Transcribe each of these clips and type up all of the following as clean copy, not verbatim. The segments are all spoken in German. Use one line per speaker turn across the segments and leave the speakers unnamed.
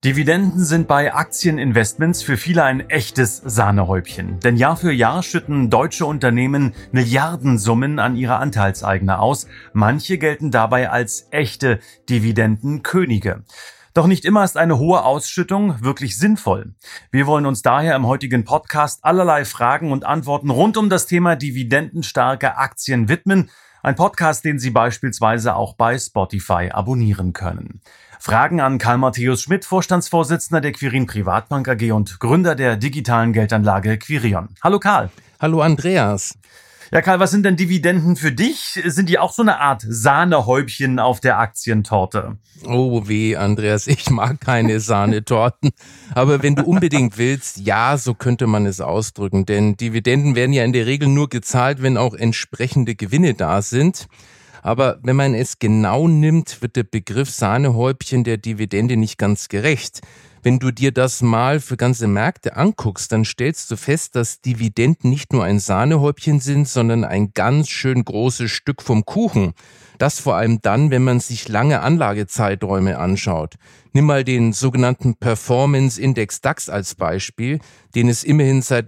Dividenden sind bei Aktieninvestments für viele ein echtes Sahnehäubchen. Denn Jahr für Jahr schütten deutsche Unternehmen Milliardensummen an ihre Anteilseigner aus. Manche gelten dabei als echte Dividendenkönige. Doch nicht immer ist eine hohe Ausschüttung wirklich sinnvoll. Wir wollen uns daher im heutigen Podcast allerlei Fragen und Antworten rund um das Thema dividendenstarke Aktien widmen. Ein Podcast, den Sie beispielsweise auch bei Spotify abonnieren können. Fragen an Karl Matthäus Schmidt, Vorstandsvorsitzender der Quirin Privatbank AG und Gründer der digitalen Geldanlage Quirion. Hallo Karl.
Hallo Andreas.
Ja Karl, was sind denn Dividenden für dich? Sind die auch so eine Art Sahnehäubchen auf der Aktientorte?
Oh weh, Andreas, ich mag keine Sahnetorten. Aber wenn du unbedingt willst, ja, so könnte man es ausdrücken. Denn Dividenden werden ja in der Regel nur gezahlt, wenn auch entsprechende Gewinne da sind. Aber wenn man es genau nimmt, wird der Begriff Sahnehäubchen der Dividende nicht ganz gerecht. Wenn du dir das mal für ganze Märkte anguckst, dann stellst du fest, dass Dividenden nicht nur ein Sahnehäubchen sind, sondern ein ganz schön großes Stück vom Kuchen. Das vor allem dann, wenn man sich lange Anlagezeiträume anschaut. Nimm mal den sogenannten Performance Index DAX als Beispiel, den es immerhin seit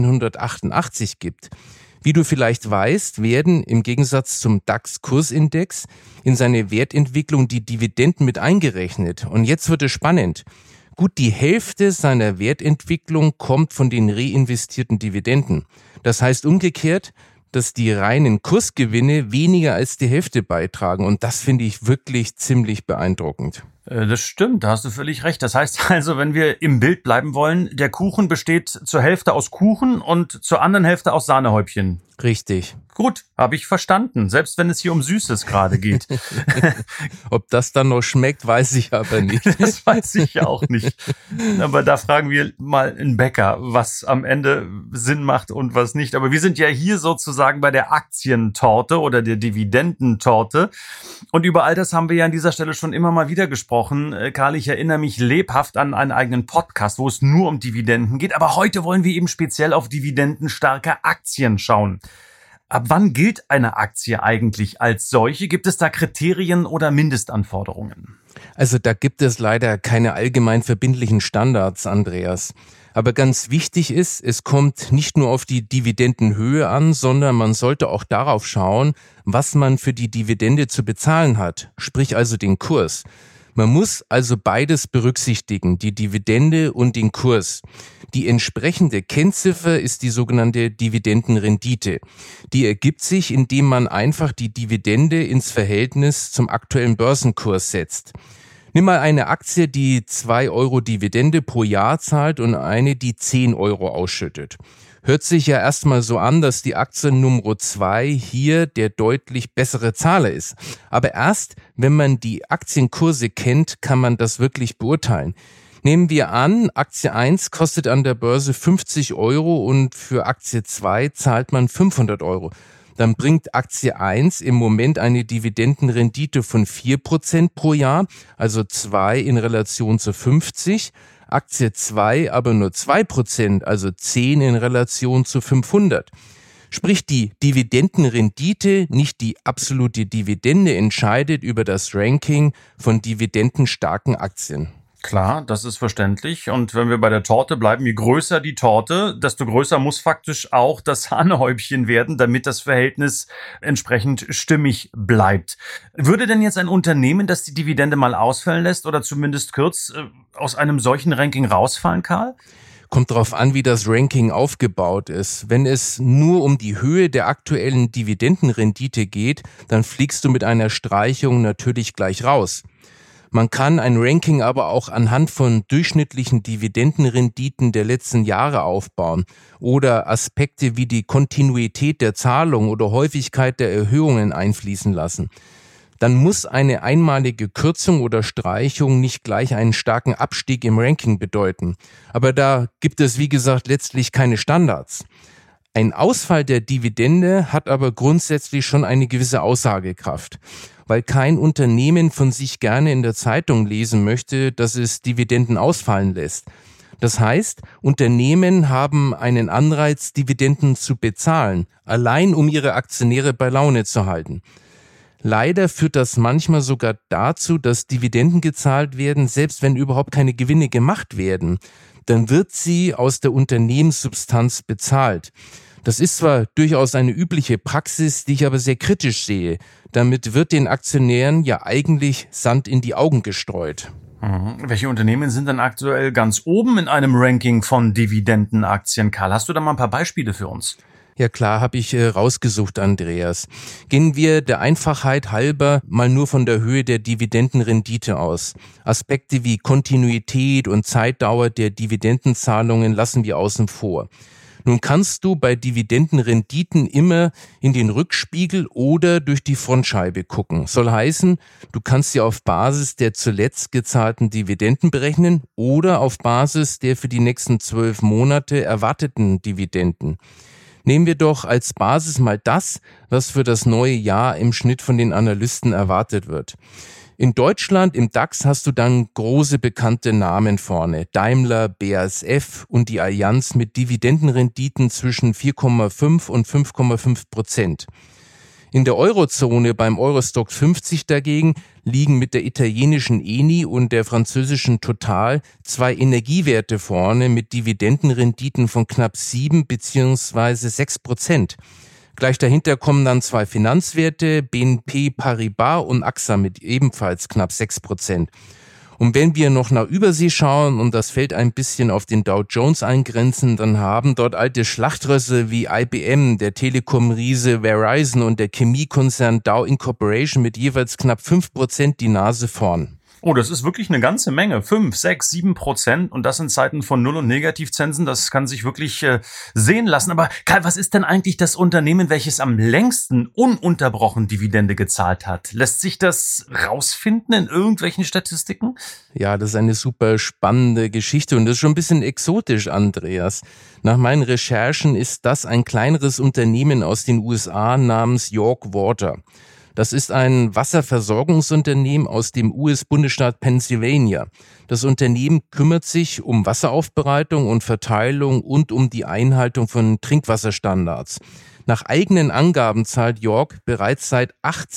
1988 gibt. Wie du vielleicht weißt, werden im Gegensatz zum DAX-Kursindex in seine Wertentwicklung die Dividenden mit eingerechnet. Und jetzt wird es spannend. Gut die Hälfte seiner Wertentwicklung kommt von den reinvestierten Dividenden. Das heißt umgekehrt, dass die reinen Kursgewinne weniger als die Hälfte beitragen. Und das finde ich wirklich ziemlich beeindruckend.
Das stimmt, da hast du völlig recht. Das heißt also, wenn wir im Bild bleiben wollen, der Kuchen besteht zur Hälfte aus Kuchen und zur anderen Hälfte aus Sahnehäubchen.
Richtig.
Gut, habe ich verstanden, selbst wenn es hier um Süßes gerade geht.
Ob das dann noch schmeckt, weiß ich aber nicht.
Das weiß ich auch nicht. Aber da fragen wir mal einen Bäcker, was am Ende Sinn macht und was nicht. Aber wir sind ja hier sozusagen bei der Aktientorte oder der Dividendentorte. Und über all das haben wir ja an dieser Stelle schon immer mal wieder gesprochen. Karl, ich erinnere mich lebhaft an einen eigenen Podcast, wo es nur um Dividenden geht. Aber heute wollen wir eben speziell auf dividendenstarke Aktien schauen. Ab wann gilt eine Aktie eigentlich als solche? Gibt es da Kriterien oder Mindestanforderungen?
Also da gibt es leider keine allgemein verbindlichen Standards, Andreas. Aber ganz wichtig ist, es kommt nicht nur auf die Dividendenhöhe an, sondern man sollte auch darauf schauen, was man für die Dividende zu bezahlen hat, sprich also den Kurs. Man muss also beides berücksichtigen, die Dividende und den Kurs. Die entsprechende Kennziffer ist die sogenannte Dividendenrendite. Die ergibt sich, indem man einfach die Dividende ins Verhältnis zum aktuellen Börsenkurs setzt. Nimm mal eine Aktie, die 2 Euro Dividende pro Jahr zahlt und eine, die 10 Euro ausschüttet. Hört sich ja erstmal so an, dass die Aktie Nummer 2 hier der deutlich bessere Zahler ist. Aber erst, wenn man die Aktienkurse kennt, kann man das wirklich beurteilen. Nehmen wir an, Aktie 1 kostet an der Börse 50 Euro und für Aktie 2 zahlt man 500 Euro. Dann bringt Aktie 1 im Moment eine Dividendenrendite von 4% pro Jahr, also 2 in Relation zu 50. Aktie 2 aber nur 2%, also 10 in Relation zu 500. Sprich, die Dividendenrendite, nicht die absolute Dividende, entscheidet über das Ranking von dividendenstarken Aktien.
Klar, das ist verständlich. Und wenn wir bei der Torte bleiben, je größer die Torte, desto größer muss faktisch auch das Sahnehäubchen werden, damit das Verhältnis entsprechend stimmig bleibt. Würde denn jetzt ein Unternehmen, das die Dividende mal ausfallen lässt oder zumindest kürzt, aus einem solchen Ranking rausfallen, Karl?
Kommt darauf an, wie das Ranking aufgebaut ist. Wenn es nur um die Höhe der aktuellen Dividendenrendite geht, dann fliegst du mit einer Streichung natürlich gleich raus. Man kann ein Ranking aber auch anhand von durchschnittlichen Dividendenrenditen der letzten Jahre aufbauen oder Aspekte wie die Kontinuität der Zahlung oder Häufigkeit der Erhöhungen einfließen lassen. Dann muss eine einmalige Kürzung oder Streichung nicht gleich einen starken Abstieg im Ranking bedeuten. Aber da gibt es, wie gesagt, letztlich keine Standards. Ein Ausfall der Dividende hat aber grundsätzlich schon eine gewisse Aussagekraft, weil kein Unternehmen von sich gerne in der Zeitung lesen möchte, dass es Dividenden ausfallen lässt. Das heißt, Unternehmen haben einen Anreiz, Dividenden zu bezahlen, allein um ihre Aktionäre bei Laune zu halten. Leider führt das manchmal sogar dazu, dass Dividenden gezahlt werden, selbst wenn überhaupt keine Gewinne gemacht werden. Dann wird sie aus der Unternehmenssubstanz bezahlt. Das ist zwar durchaus eine übliche Praxis, die ich aber sehr kritisch sehe. Damit wird den Aktionären ja eigentlich Sand in die Augen gestreut.
Welche Unternehmen sind denn aktuell ganz oben in einem Ranking von Dividendenaktien? Karl, hast du da mal ein paar Beispiele für uns?
Ja klar, habe ich rausgesucht, Andreas. Gehen wir der Einfachheit halber mal nur von der Höhe der Dividendenrendite aus. Aspekte wie Kontinuität und Zeitdauer der Dividendenzahlungen lassen wir außen vor. Nun kannst du bei Dividendenrenditen immer in den Rückspiegel oder durch die Frontscheibe gucken. Soll heißen, du kannst sie auf Basis der zuletzt gezahlten Dividenden berechnen oder auf Basis der für die nächsten 12 Monate erwarteten Dividenden. Nehmen wir doch als Basis mal das, was für das neue Jahr im Schnitt von den Analysten erwartet wird. In Deutschland, im DAX, hast du dann große bekannte Namen vorne. Daimler, BASF und die Allianz mit Dividendenrenditen zwischen 4,5 und 5,5%. In der Eurozone beim Eurostock 50 dagegen liegen mit der italienischen Eni und der französischen Total 2 Energiewerte vorne mit Dividendenrenditen von knapp 7 bzw. 6%. Gleich dahinter kommen dann 2 Finanzwerte, BNP Paribas und AXA mit ebenfalls knapp 6%. Und wenn wir noch nach Übersee schauen und das Feld ein bisschen auf den Dow Jones eingrenzen, dann haben dort alte Schlachtrösse wie IBM, der Telekom-Riese Verizon und der Chemiekonzern Dow Incorporation mit jeweils knapp 5% die Nase vorn.
Oh, das ist wirklich eine ganze Menge. 5, 6, 7% und das in Zeiten von Null- und Negativzinsen. Das kann sich wirklich sehen lassen. Aber Karl, was ist denn eigentlich das Unternehmen, welches am längsten ununterbrochen Dividende gezahlt hat? Lässt sich das rausfinden in irgendwelchen Statistiken?
Ja, das ist eine super spannende Geschichte und das ist schon ein bisschen exotisch, Andreas. Nach meinen Recherchen ist das ein kleineres Unternehmen aus den USA namens York Water. Das ist ein Wasserversorgungsunternehmen aus dem US-Bundesstaat Pennsylvania. Das Unternehmen kümmert sich um Wasseraufbereitung und Verteilung und um die Einhaltung von Trinkwasserstandards. Nach eigenen Angaben zahlt York bereits seit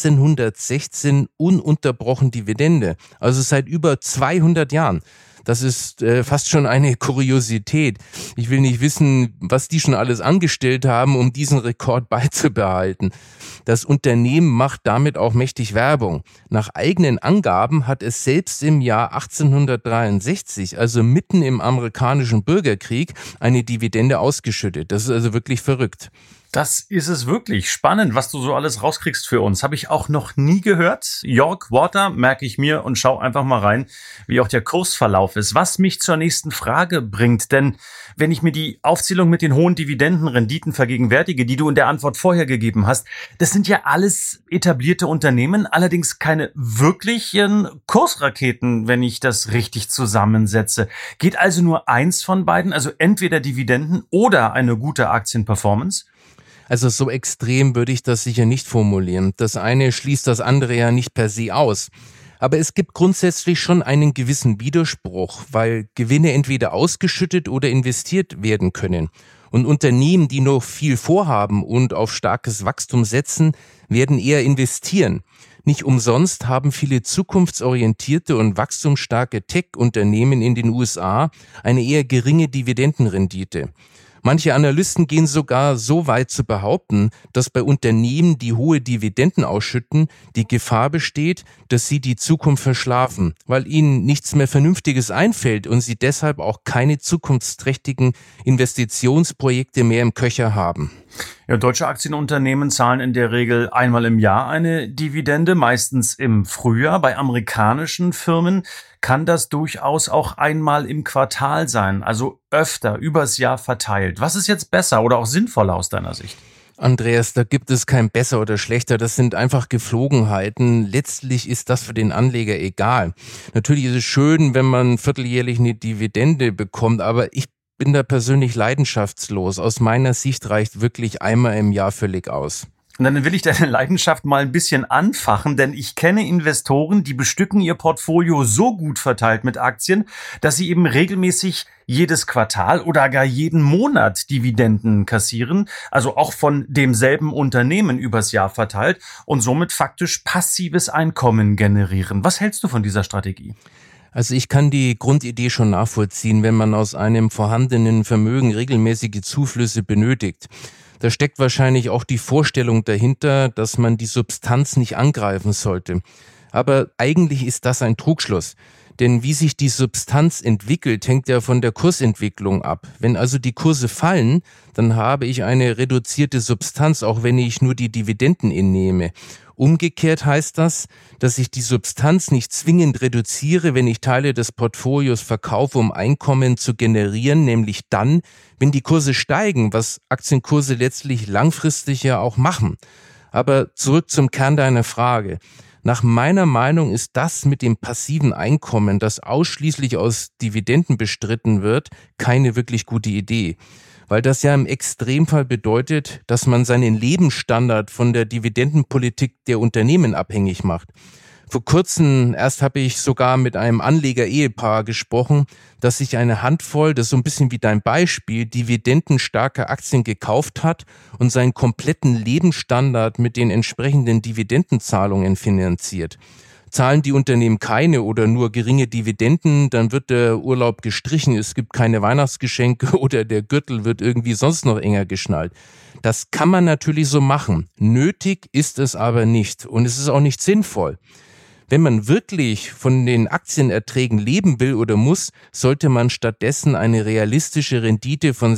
1816 ununterbrochen Dividende, also seit über 200 Jahren. Das ist fast schon eine Kuriosität. Ich will nicht wissen, was die schon alles angestellt haben, um diesen Rekord beizubehalten. Das Unternehmen macht damit auch mächtig Werbung. Nach eigenen Angaben hat es selbst im Jahr 1863, also mitten im amerikanischen Bürgerkrieg, eine Dividende ausgeschüttet. Das ist also wirklich verrückt.
Das ist es wirklich. Spannend, was du so alles rauskriegst für uns. Habe ich auch noch nie gehört. York Water merke ich mir und schau einfach mal rein, wie auch der Kursverlauf ist. Was mich zur nächsten Frage bringt. Denn wenn ich mir die Aufzählung mit den hohen Dividendenrenditen vergegenwärtige, die du in der Antwort vorher gegeben hast, das sind ja alles etablierte Unternehmen, allerdings keine wirklichen Kursraketen, wenn ich das richtig zusammensetze. Geht also nur eins von beiden, also entweder Dividenden oder eine gute Aktienperformance?
Also so extrem würde ich das sicher nicht formulieren. Das eine schließt das andere ja nicht per se aus. Aber es gibt grundsätzlich schon einen gewissen Widerspruch, weil Gewinne entweder ausgeschüttet oder investiert werden können. Und Unternehmen, die noch viel vorhaben und auf starkes Wachstum setzen, werden eher investieren. Nicht umsonst haben viele zukunftsorientierte und wachstumsstarke Tech-Unternehmen in den USA eine eher geringe Dividendenrendite. Manche Analysten gehen sogar so weit zu behaupten, dass bei Unternehmen, die hohe Dividenden ausschütten, die Gefahr besteht, dass sie die Zukunft verschlafen, weil ihnen nichts mehr Vernünftiges einfällt und sie deshalb auch keine zukunftsträchtigen Investitionsprojekte mehr im Köcher haben.
Ja, deutsche Aktienunternehmen zahlen in der Regel einmal im Jahr eine Dividende, meistens im Frühjahr. Bei amerikanischen Firmen kann das durchaus auch einmal im Quartal sein, also öfter, übers Jahr verteilt. Was ist jetzt besser oder auch sinnvoller aus deiner Sicht?
Andreas, da gibt es kein besser oder schlechter, das sind einfach Geflogenheiten. Letztlich ist das für den Anleger egal. Natürlich ist es schön, wenn man vierteljährlich eine Dividende bekommt, aber ich bin da persönlich leidenschaftslos. Aus meiner Sicht reicht wirklich einmal im Jahr völlig aus.
Und dann will ich deine Leidenschaft mal ein bisschen anfachen, denn ich kenne Investoren, die bestücken ihr Portfolio so gut verteilt mit Aktien, dass sie eben regelmäßig jedes Quartal oder gar jeden Monat Dividenden kassieren, also auch von demselben Unternehmen übers Jahr verteilt und somit faktisch passives Einkommen generieren. Was hältst du von dieser Strategie?
Also ich kann die Grundidee schon nachvollziehen, wenn man aus einem vorhandenen Vermögen regelmäßige Zuflüsse benötigt. Da steckt wahrscheinlich auch die Vorstellung dahinter, dass man die Substanz nicht angreifen sollte. Aber eigentlich ist das ein Trugschluss. Denn wie sich die Substanz entwickelt, hängt ja von der Kursentwicklung ab. Wenn also die Kurse fallen, dann habe ich eine reduzierte Substanz, auch wenn ich nur die Dividenden innehme. Umgekehrt heißt das, dass ich die Substanz nicht zwingend reduziere, wenn ich Teile des Portfolios verkaufe, um Einkommen zu generieren, nämlich dann, wenn die Kurse steigen, was Aktienkurse letztlich langfristig ja auch machen. Aber zurück zum Kern deiner Frage. Nach meiner Meinung ist das mit dem passiven Einkommen, das ausschließlich aus Dividenden bestritten wird, keine wirklich gute Idee. Weil das ja im Extremfall bedeutet, dass man seinen Lebensstandard von der Dividendenpolitik der Unternehmen abhängig macht. Vor kurzem erst habe ich sogar mit einem Anleger-Ehepaar gesprochen, das sich eine Handvoll, das ist so ein bisschen wie dein Beispiel, dividendenstarke Aktien gekauft hat und seinen kompletten Lebensstandard mit den entsprechenden Dividendenzahlungen finanziert. Zahlen die Unternehmen keine oder nur geringe Dividenden, dann wird der Urlaub gestrichen, es gibt keine Weihnachtsgeschenke oder der Gürtel wird irgendwie sonst noch enger geschnallt. Das kann man natürlich so machen. Nötig ist es aber nicht und es ist auch nicht sinnvoll. Wenn man wirklich von den Aktienerträgen leben will oder muss, sollte man stattdessen eine realistische Rendite von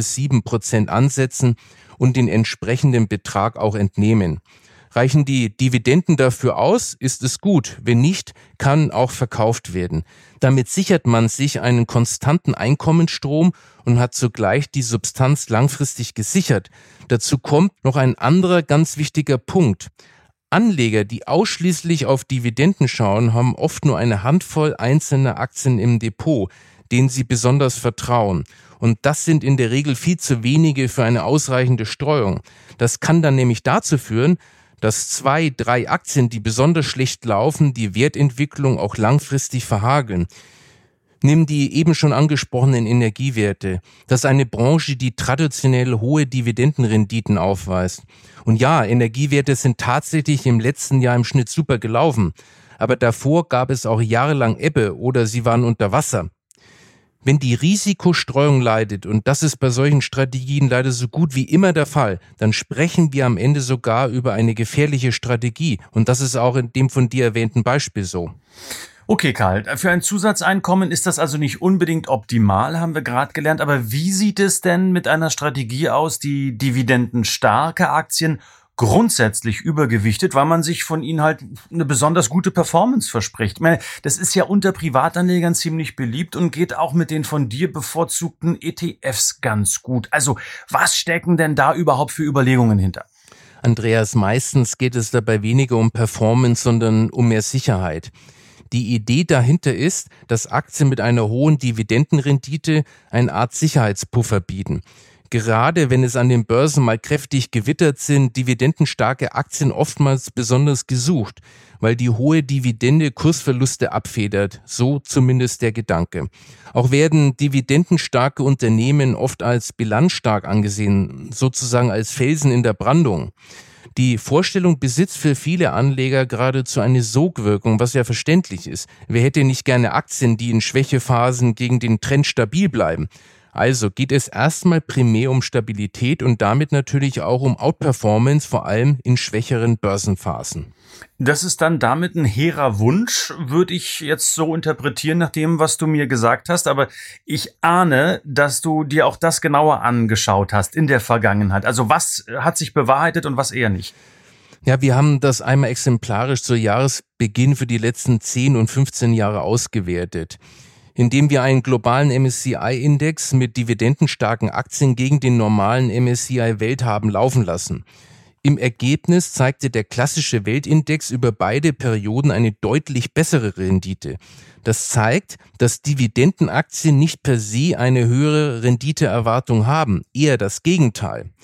6-7% ansetzen und den entsprechenden Betrag auch entnehmen. Reichen die Dividenden dafür aus, ist es gut. Wenn nicht, kann auch verkauft werden. Damit sichert man sich einen konstanten Einkommensstrom und hat zugleich die Substanz langfristig gesichert. Dazu kommt noch ein anderer ganz wichtiger Punkt. Anleger, die ausschließlich auf Dividenden schauen, haben oft nur eine Handvoll einzelner Aktien im Depot, denen sie besonders vertrauen. Und das sind in der Regel viel zu wenige für eine ausreichende Streuung. Das kann dann nämlich dazu führen, dass 2, 3 Aktien, die besonders schlecht laufen, die Wertentwicklung auch langfristig verhageln. Nimm die eben schon angesprochenen Energiewerte. Das ist eine Branche, die traditionell hohe Dividendenrenditen aufweist. Und ja, Energiewerte sind tatsächlich im letzten Jahr im Schnitt super gelaufen. Aber davor gab es auch jahrelang Ebbe oder sie waren unter Wasser. Wenn die Risikostreuung leidet, und das ist bei solchen Strategien leider so gut wie immer der Fall, dann sprechen wir am Ende sogar über eine gefährliche Strategie. Und das ist auch in dem von dir erwähnten Beispiel so.
Okay, Karl, für ein Zusatzeinkommen ist das also nicht unbedingt optimal, haben wir gerade gelernt. Aber wie sieht es denn mit einer Strategie aus, die dividendenstarke Aktien grundsätzlich übergewichtet, weil man sich von ihnen halt eine besonders gute Performance verspricht? Ich meine, das ist ja unter Privatanlegern ziemlich beliebt und geht auch mit den von dir bevorzugten ETFs ganz gut. Also, was stecken denn da überhaupt für Überlegungen hinter?
Andreas, meistens geht es dabei weniger um Performance, sondern um mehr Sicherheit. Die Idee dahinter ist, dass Aktien mit einer hohen Dividendenrendite eine Art Sicherheitspuffer bieten. Gerade wenn es an den Börsen mal kräftig gewittert sind, dividendenstarke Aktien oftmals besonders gesucht, weil die hohe Dividende Kursverluste abfedert, so zumindest der Gedanke. Auch werden dividendenstarke Unternehmen oft als bilanzstark angesehen, sozusagen als Felsen in der Brandung. Die Vorstellung besitzt für viele Anleger geradezu eine Sogwirkung, was ja verständlich ist. Wer hätte nicht gerne Aktien, die in Schwächephasen gegen den Trend stabil bleiben? Also geht es erstmal primär um Stabilität und damit natürlich auch um Outperformance, vor allem in schwächeren Börsenphasen.
Das ist dann damit ein hehrer Wunsch, würde ich jetzt so interpretieren, nach dem, was du mir gesagt hast. Aber ich ahne, dass du dir auch das genauer angeschaut hast in der Vergangenheit. Also was hat sich bewahrheitet und was eher nicht?
Ja, wir haben das einmal exemplarisch zu Jahresbeginn für die letzten 10 und 15 Jahre ausgewertet, indem wir einen globalen MSCI-Index mit dividendenstarken Aktien gegen den normalen MSCI-Welt haben laufen lassen. Im Ergebnis zeigte der klassische Weltindex über beide Perioden eine deutlich bessere Rendite. Das zeigt, dass Dividendenaktien nicht per se eine höhere Renditeerwartung haben, eher das Gegenteil.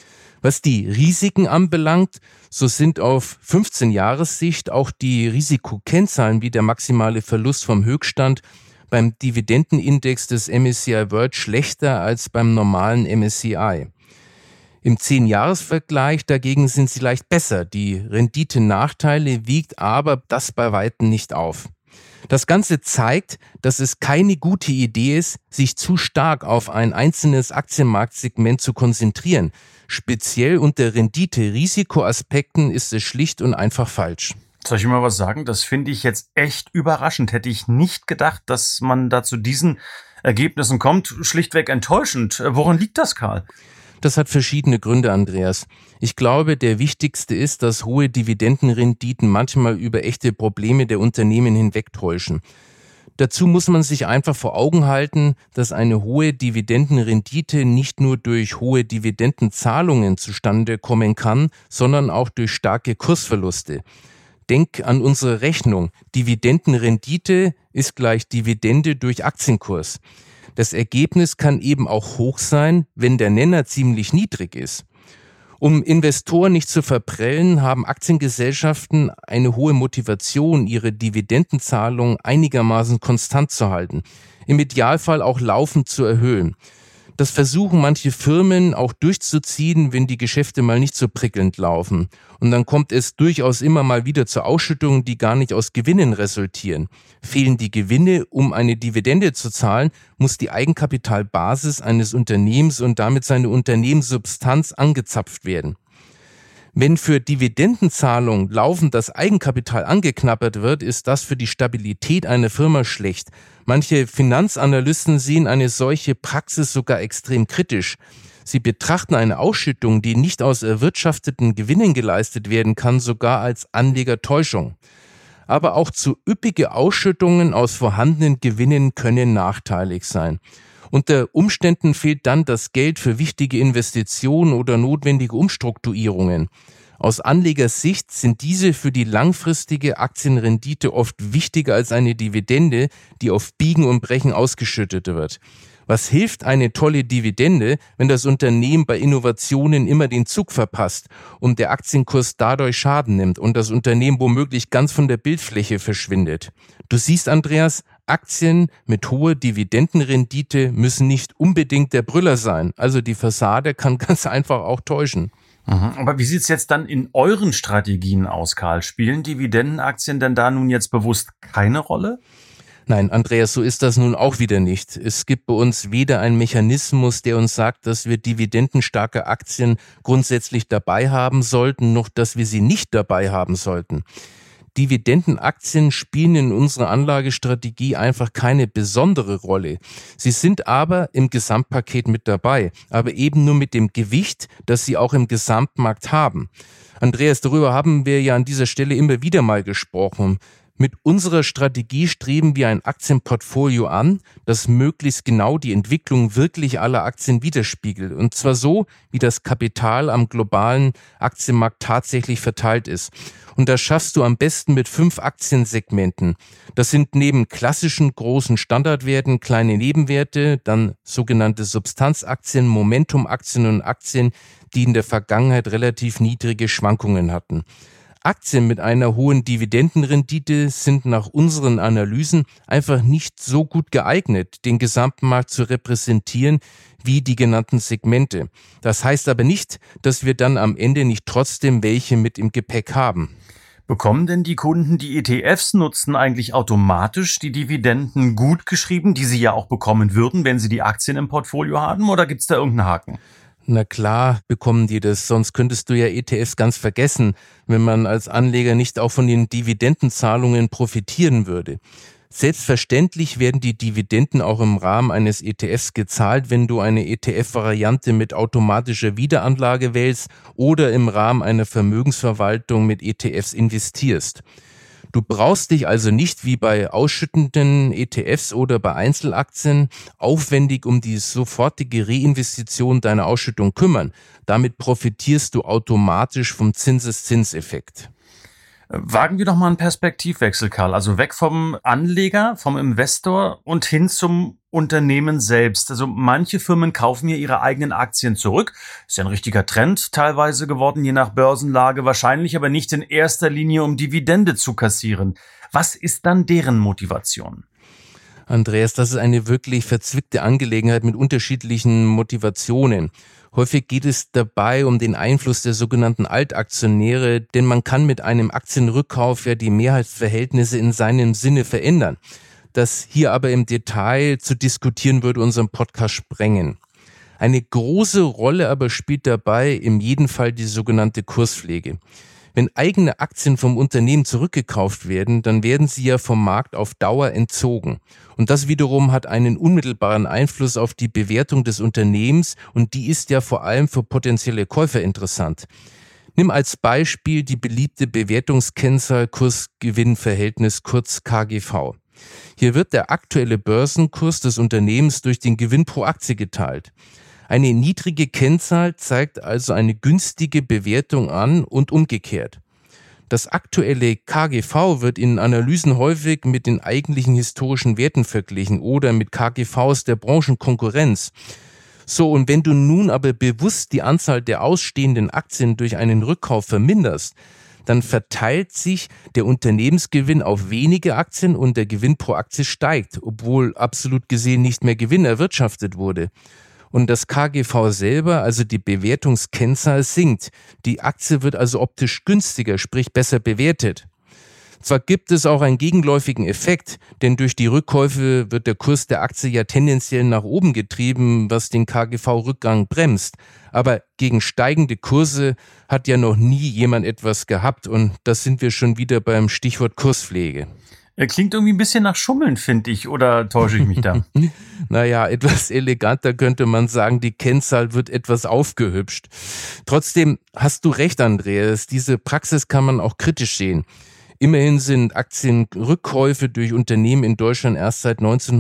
Was die Risiken anbelangt, so sind auf 15-Jahressicht auch die Risikokennzahlen wie der maximale Verlust vom Höchststand beim Dividendenindex des MSCI World schlechter als beim normalen MSCI. Im 10-Jahres-Vergleich dagegen sind sie leicht besser. Die Renditenachteile wiegt aber das bei Weitem nicht auf. Das Ganze zeigt, dass es keine gute Idee ist, sich zu stark auf ein einzelnes Aktienmarktsegment zu konzentrieren. Speziell unter Rendite-Risikoaspekten ist es schlicht und einfach falsch.
Soll ich mal was sagen? Das finde ich jetzt echt überraschend. Hätte ich nicht gedacht, dass man da zu diesen Ergebnissen kommt. Schlichtweg enttäuschend. Woran liegt das, Karl?
Das hat verschiedene Gründe, Andreas. Ich glaube, der wichtigste ist, dass hohe Dividendenrenditen manchmal über echte Probleme der Unternehmen hinwegtäuschen. Dazu muss man sich einfach vor Augen halten, dass eine hohe Dividendenrendite nicht nur durch hohe Dividendenzahlungen zustande kommen kann, sondern auch durch starke Kursverluste. Denk an unsere Rechnung. Dividendenrendite ist gleich Dividende durch Aktienkurs. Das Ergebnis kann eben auch hoch sein, wenn der Nenner ziemlich niedrig ist. Um Investoren nicht zu verprellen, haben Aktiengesellschaften eine hohe Motivation, ihre Dividendenzahlung einigermaßen konstant zu halten, im Idealfall auch laufend zu erhöhen. Das versuchen manche Firmen auch durchzuziehen, wenn die Geschäfte mal nicht so prickelnd laufen. Und dann kommt es durchaus immer mal wieder zu Ausschüttungen, die gar nicht aus Gewinnen resultieren. Fehlen die Gewinne, um eine Dividende zu zahlen, muss die Eigenkapitalbasis eines Unternehmens und damit seine Unternehmenssubstanz angezapft werden. Wenn für Dividendenzahlung laufend das Eigenkapital angeknabbert wird, ist das für die Stabilität einer Firma schlecht. Manche Finanzanalysten sehen eine solche Praxis sogar extrem kritisch. Sie betrachten eine Ausschüttung, die nicht aus erwirtschafteten Gewinnen geleistet werden kann, sogar als Anlegertäuschung. Aber auch zu üppige Ausschüttungen aus vorhandenen Gewinnen können nachteilig sein. Unter Umständen fehlt dann das Geld für wichtige Investitionen oder notwendige Umstrukturierungen. Aus Anlegersicht sind diese für die langfristige Aktienrendite oft wichtiger als eine Dividende, die auf Biegen und Brechen ausgeschüttet wird. Was hilft eine tolle Dividende, wenn das Unternehmen bei Innovationen immer den Zug verpasst und der Aktienkurs dadurch Schaden nimmt und das Unternehmen womöglich ganz von der Bildfläche verschwindet? Du siehst, Andreas, Aktien mit hoher Dividendenrendite müssen nicht unbedingt der Brüller sein. Also die Fassade kann ganz einfach auch täuschen.
Aber wie sieht's jetzt dann in euren Strategien aus, Karl? Spielen Dividendenaktien denn da nun jetzt bewusst keine Rolle?
Nein, Andreas, so ist das nun auch wieder nicht. Es gibt bei uns weder einen Mechanismus, der uns sagt, dass wir dividendenstarke Aktien grundsätzlich dabei haben sollten, noch dass wir sie nicht dabei haben sollten. Dividendenaktien spielen in unserer Anlagestrategie einfach keine besondere Rolle. Sie sind aber im Gesamtpaket mit dabei, aber eben nur mit dem Gewicht, das sie auch im Gesamtmarkt haben. Andreas, darüber haben wir ja an dieser Stelle immer wieder mal gesprochen. Mit unserer Strategie streben wir ein Aktienportfolio an, das möglichst genau die Entwicklung wirklich aller Aktien widerspiegelt. Und zwar so, wie das Kapital am globalen Aktienmarkt tatsächlich verteilt ist. Und das schaffst du am besten mit 5 Aktiensegmenten. Das sind neben klassischen großen Standardwerten kleine Nebenwerte, dann sogenannte Substanzaktien, Momentumaktien und Aktien, die in der Vergangenheit relativ niedrige Schwankungen hatten. Aktien mit einer hohen Dividendenrendite sind nach unseren Analysen einfach nicht so gut geeignet, den gesamten Markt zu repräsentieren wie die genannten Segmente. Das heißt aber nicht, dass wir dann am Ende nicht trotzdem welche mit im Gepäck haben.
Bekommen denn die Kunden, die ETFs nutzen, eigentlich automatisch die Dividenden gut geschrieben, die sie ja auch bekommen würden, wenn sie die Aktien im Portfolio haben, oder gibt's da irgendeinen Haken?
Na klar bekommen die das, sonst könntest du ja ETFs ganz vergessen, wenn man als Anleger nicht auch von den Dividendenzahlungen profitieren würde. Selbstverständlich werden die Dividenden auch im Rahmen eines ETFs gezahlt, wenn du eine ETF-Variante mit automatischer Wiederanlage wählst oder im Rahmen einer Vermögensverwaltung mit ETFs investierst. Du brauchst dich also nicht wie bei ausschüttenden ETFs oder bei Einzelaktien aufwendig um die sofortige Reinvestition deiner Ausschüttung kümmern. Damit profitierst du automatisch vom Zinseszinseffekt.
Wagen wir doch mal einen Perspektivwechsel, Karl. Also weg vom Anleger, vom Investor und hin zum Unternehmen selbst. Also manche Firmen kaufen ja ihre eigenen Aktien zurück. Ist ja ein richtiger Trend teilweise geworden, je nach Börsenlage, wahrscheinlich aber nicht in erster Linie, um Dividende zu kassieren. Was ist dann deren Motivation?
Andreas, das ist eine wirklich verzwickte Angelegenheit mit unterschiedlichen Motivationen. Häufig geht es dabei um den Einfluss der sogenannten Altaktionäre, denn man kann mit einem Aktienrückkauf ja die Mehrheitsverhältnisse in seinem Sinne verändern. Das hier aber im Detail zu diskutieren würde unseren Podcast sprengen. Eine große Rolle aber spielt dabei in jedem Fall die sogenannte Kurspflege. Wenn eigene Aktien vom Unternehmen zurückgekauft werden, dann werden sie ja vom Markt auf Dauer entzogen. Und das wiederum hat einen unmittelbaren Einfluss auf die Bewertung des Unternehmens und die ist ja vor allem für potenzielle Käufer interessant. Nimm als Beispiel die beliebte Bewertungskennzahl Kurs-Gewinn-Verhältnis, kurz KGV. Hier wird der aktuelle Börsenkurs des Unternehmens durch den Gewinn pro Aktie geteilt. Eine niedrige Kennzahl zeigt also eine günstige Bewertung an und umgekehrt. Das aktuelle KGV wird in Analysen häufig mit den eigentlichen historischen Werten verglichen oder mit KGVs der Branchenkonkurrenz. So, und wenn du nun aber bewusst die Anzahl der ausstehenden Aktien durch einen Rückkauf verminderst, dann verteilt sich der Unternehmensgewinn auf wenige Aktien und der Gewinn pro Aktie steigt, obwohl absolut gesehen nicht mehr Gewinn erwirtschaftet wurde. Und das KGV selber, also die Bewertungskennzahl, sinkt. Die Aktie wird also optisch günstiger, sprich besser bewertet. Zwar gibt es auch einen gegenläufigen Effekt, denn durch die Rückkäufe wird der Kurs der Aktie ja tendenziell nach oben getrieben, was den KGV-Rückgang bremst. Aber gegen steigende Kurse hat ja noch nie jemand etwas gehabt und das sind wir schon wieder beim Stichwort Kurspflege.
Klingt irgendwie ein bisschen nach Schummeln, finde ich, oder täusche ich mich da?
Naja, etwas eleganter könnte man sagen, die Kennzahl wird etwas aufgehübscht. Trotzdem hast du recht, Andreas, diese Praxis kann man auch kritisch sehen. Immerhin sind Aktienrückkäufe durch Unternehmen in Deutschland erst seit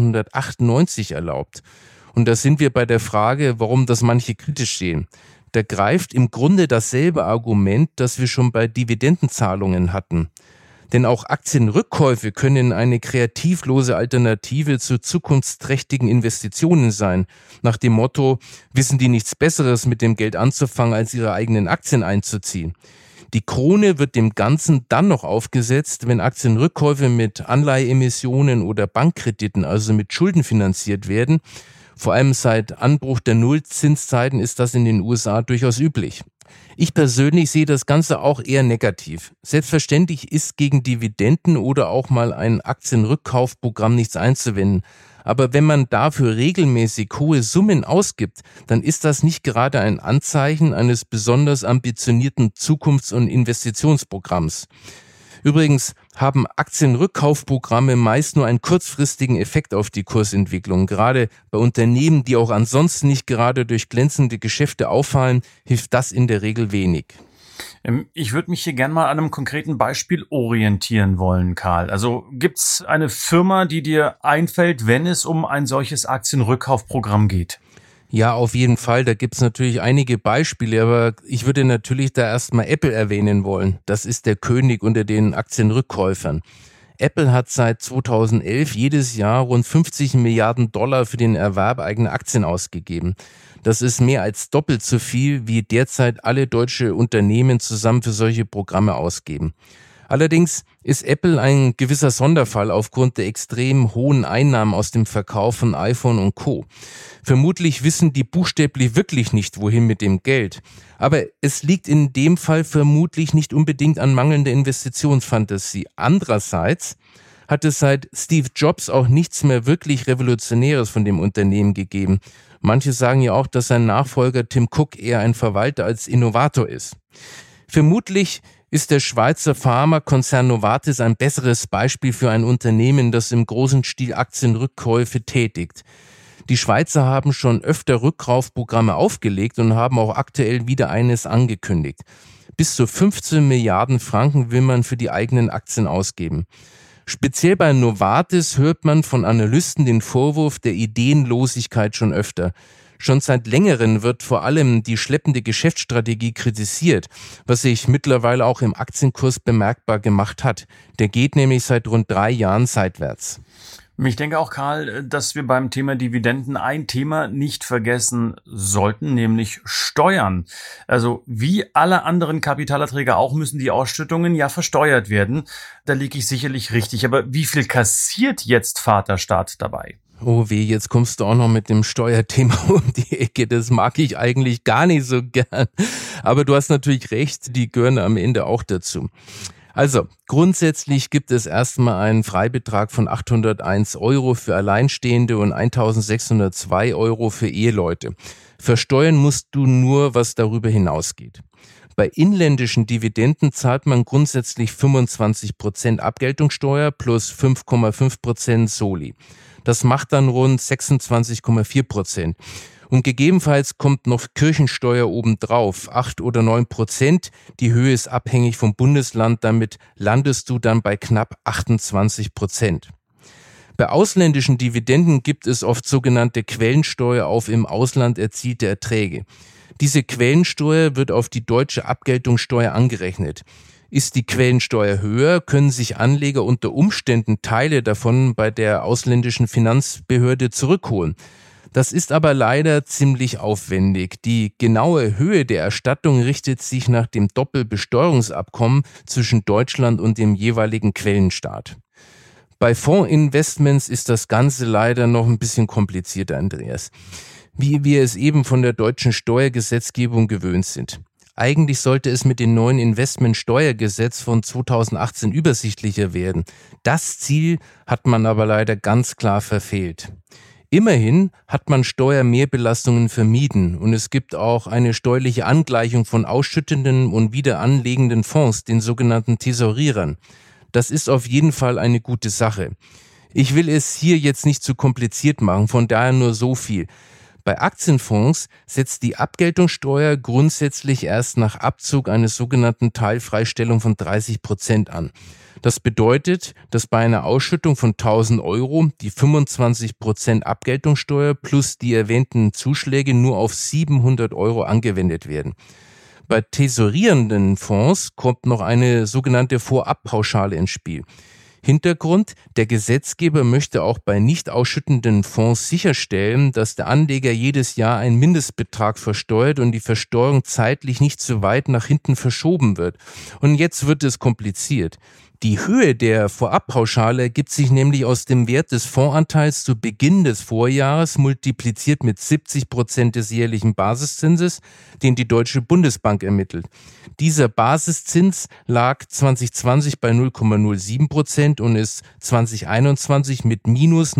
1998 erlaubt. Und da sind wir bei der Frage, warum das manche kritisch sehen. Da greift im Grunde dasselbe Argument, das wir schon bei Dividendenzahlungen hatten. Denn auch Aktienrückkäufe können eine kreativlose Alternative zu zukunftsträchtigen Investitionen sein. Nach dem Motto, wissen die nichts Besseres mit dem Geld anzufangen, als ihre eigenen Aktien einzuziehen. Die Krone wird dem Ganzen dann noch aufgesetzt, wenn Aktienrückkäufe mit Anleiheemissionen oder Bankkrediten, also mit Schulden finanziert werden. Vor allem seit Anbruch der Nullzinszeiten ist das in den USA durchaus üblich. Ich persönlich sehe das Ganze auch eher negativ. Selbstverständlich ist gegen Dividenden oder auch mal ein Aktienrückkaufprogramm nichts einzuwenden. Aber wenn man dafür regelmäßig hohe Summen ausgibt, dann ist das nicht gerade ein Anzeichen eines besonders ambitionierten Zukunfts- und Investitionsprogramms. Übrigens haben Aktienrückkaufprogramme meist nur einen kurzfristigen Effekt auf die Kursentwicklung. Gerade bei Unternehmen, die auch ansonsten nicht gerade durch glänzende Geschäfte auffallen, hilft das in der Regel wenig.
Ich würde mich hier gerne mal an einem konkreten Beispiel orientieren wollen, Karl. Also gibt's eine Firma, die dir einfällt, wenn es um ein solches Aktienrückkaufprogramm geht?
Ja, auf jeden Fall. Da gibt's natürlich einige Beispiele, aber ich würde natürlich da erstmal Apple erwähnen wollen. Das ist der König unter den Aktienrückkäufern. Apple hat seit 2011 jedes Jahr rund 50 Milliarden Dollar für den Erwerb eigener Aktien ausgegeben. Das ist mehr als doppelt so viel, wie derzeit alle deutsche Unternehmen zusammen für solche Programme ausgeben. Allerdings ist Apple ein gewisser Sonderfall aufgrund der extrem hohen Einnahmen aus dem Verkauf von iPhone und Co. Vermutlich wissen die buchstäblich wirklich nicht, wohin mit dem Geld. Aber es liegt in dem Fall vermutlich nicht unbedingt an mangelnder Investitionsfantasie. Andererseits hat es seit Steve Jobs auch nichts mehr wirklich Revolutionäres von dem Unternehmen gegeben. Manche sagen ja auch, dass sein Nachfolger Tim Cook eher ein Verwalter als Innovator ist. Vermutlich ist der Schweizer Pharmakonzern Novartis ein besseres Beispiel für ein Unternehmen, das im großen Stil Aktienrückkäufe tätigt. Die Schweizer haben schon öfter Rückkaufprogramme aufgelegt und haben auch aktuell wieder eines angekündigt. Bis zu 15 Milliarden Franken will man für die eigenen Aktien ausgeben. Speziell bei Novartis hört man von Analysten den Vorwurf der Ideenlosigkeit schon öfter. Schon seit längerem wird vor allem die schleppende Geschäftsstrategie kritisiert, was sich mittlerweile auch im Aktienkurs bemerkbar gemacht hat. Der geht nämlich seit rund 3 Jahren seitwärts.
Ich denke auch, Karl, dass wir beim Thema Dividenden ein Thema nicht vergessen sollten, nämlich Steuern. Also wie alle anderen Kapitalerträge auch müssen die Ausschüttungen ja versteuert werden. Da liege ich sicherlich richtig. Aber wie viel kassiert jetzt Vaterstaat dabei?
Oh weh, jetzt kommst du auch noch mit dem Steuerthema um die Ecke. Das mag ich eigentlich gar nicht so gern. Aber du hast natürlich recht, die gehören am Ende auch dazu. Also, grundsätzlich gibt es erstmal einen Freibetrag von 801 € für Alleinstehende und 1602 € für Eheleute. Versteuern musst du nur, was darüber hinausgeht. Bei inländischen Dividenden zahlt man grundsätzlich 25% Abgeltungssteuer plus 5,5% Soli. Das macht dann rund 26,4%. Und gegebenenfalls kommt noch Kirchensteuer obendrauf, 8 oder 9%. Die Höhe ist abhängig vom Bundesland, damit landest du dann bei knapp 28%. Bei ausländischen Dividenden gibt es oft sogenannte Quellensteuer auf im Ausland erzielte Erträge. Diese Quellensteuer wird auf die deutsche Abgeltungssteuer angerechnet. Ist die Quellensteuer höher, können sich Anleger unter Umständen Teile davon bei der ausländischen Finanzbehörde zurückholen. Das ist aber leider ziemlich aufwendig. Die genaue Höhe der Erstattung richtet sich nach dem Doppelbesteuerungsabkommen zwischen Deutschland und dem jeweiligen Quellenstaat. Bei Fondsinvestments ist das Ganze leider noch ein bisschen komplizierter, Andreas. Wie wir es eben von der deutschen Steuergesetzgebung gewöhnt sind. Eigentlich sollte es mit dem neuen Investmentsteuergesetz von 2018 übersichtlicher werden. Das Ziel hat man aber leider ganz klar verfehlt. Immerhin hat man Steuermehrbelastungen vermieden und es gibt auch eine steuerliche Angleichung von ausschüttenden und wieder anlegenden Fonds, den sogenannten Thesaurierern. Das ist auf jeden Fall eine gute Sache. Ich will es hier jetzt nicht zu kompliziert machen, von daher nur so viel. Bei Aktienfonds setzt die Abgeltungssteuer grundsätzlich erst nach Abzug eines sogenannten Teilfreistellung von 30% an. Das bedeutet, dass bei einer Ausschüttung von 1.000 € die 25% Abgeltungssteuer plus die erwähnten Zuschläge nur auf 700 € angewendet werden. Bei tesorierenden Fonds kommt noch eine sogenannte Vorabpauschale ins Spiel. Hintergrund: Der Gesetzgeber möchte auch bei nicht ausschüttenden Fonds sicherstellen, dass der Anleger jedes Jahr einen Mindestbetrag versteuert und die Versteuerung zeitlich nicht zu weit nach hinten verschoben wird. Und jetzt wird es kompliziert. Die Höhe der Vorabpauschale ergibt sich nämlich aus dem Wert des Fondsanteils zu Beginn des Vorjahres multipliziert mit 70% des jährlichen Basiszinses, den die Deutsche Bundesbank ermittelt. Dieser Basiszins lag 2020 bei 0,07% und ist 2021 mit minus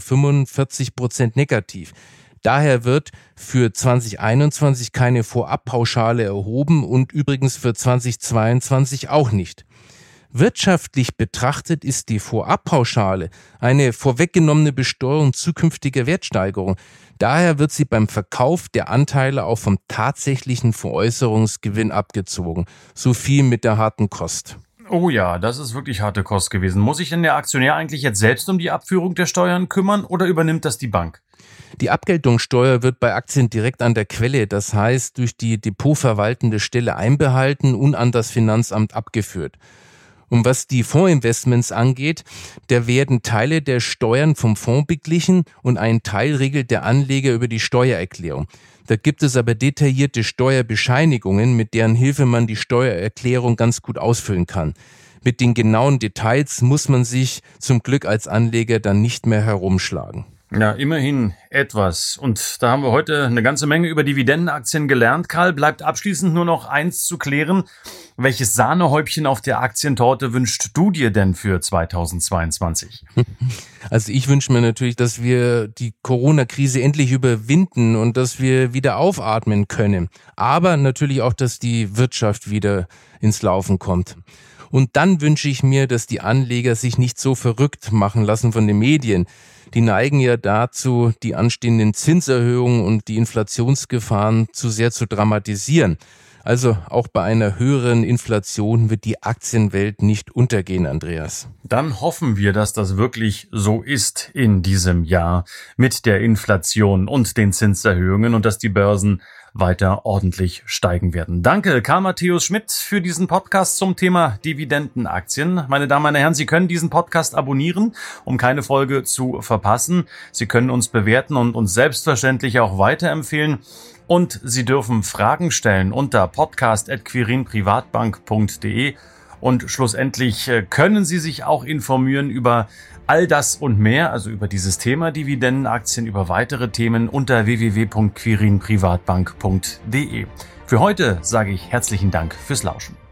0,45% negativ. Daher wird für 2021 keine Vorabpauschale erhoben und übrigens für 2022 auch nicht. Wirtschaftlich betrachtet ist die Vorabpauschale eine vorweggenommene Besteuerung zukünftiger Wertsteigerung. Daher wird sie beim Verkauf der Anteile auch vom tatsächlichen Veräußerungsgewinn abgezogen. So viel mit der harten Kost.
Oh ja, das ist wirklich harte Kost gewesen. Muss sich denn der Aktionär eigentlich jetzt selbst um die Abführung der Steuern kümmern oder übernimmt das die Bank?
Die Abgeltungssteuer wird bei Aktien direkt an der Quelle, das heißt durch die depotverwaltende Stelle einbehalten und an das Finanzamt abgeführt. Und was die Fondsinvestments angeht, da werden Teile der Steuern vom Fonds beglichen und ein Teil regelt der Anleger über die Steuererklärung. Da gibt es aber detaillierte Steuerbescheinigungen, mit deren Hilfe man die Steuererklärung ganz gut ausfüllen kann. Mit den genauen Details muss man sich zum Glück als Anleger dann nicht mehr herumschlagen.
Ja, immerhin etwas. Und da haben wir heute eine ganze Menge über Dividendenaktien gelernt. Karl, bleibt abschließend nur noch eins zu klären. Welches Sahnehäubchen auf der Aktientorte wünschst du dir denn für 2022?
Also ich wünsche mir natürlich, dass wir die Corona-Krise endlich überwinden und dass wir wieder aufatmen können. Aber natürlich auch, dass die Wirtschaft wieder ins Laufen kommt. Und dann wünsche ich mir, dass die Anleger sich nicht so verrückt machen lassen von den Medien. Die neigen ja dazu, die anstehenden Zinserhöhungen und die Inflationsgefahren zu sehr zu dramatisieren. Also auch bei einer höheren Inflation wird die Aktienwelt nicht untergehen, Andreas.
Dann hoffen wir, dass das wirklich so ist in diesem Jahr mit der Inflation und den Zinserhöhungen und dass die Börsen weiter ordentlich steigen werden. Danke, Karl Matthäus Schmidt, für diesen Podcast zum Thema Dividendenaktien. Meine Damen und Herren, Sie können diesen Podcast abonnieren, um keine Folge zu verpassen. Sie können uns bewerten und uns selbstverständlich auch weiterempfehlen. Und Sie dürfen Fragen stellen unter podcast@quirinprivatbank.de. Und schlussendlich können Sie sich auch informieren über all das und mehr, also über dieses Thema Dividendenaktien, über weitere Themen unter www.quirinprivatbank.de. Für heute sage ich herzlichen Dank fürs Lauschen.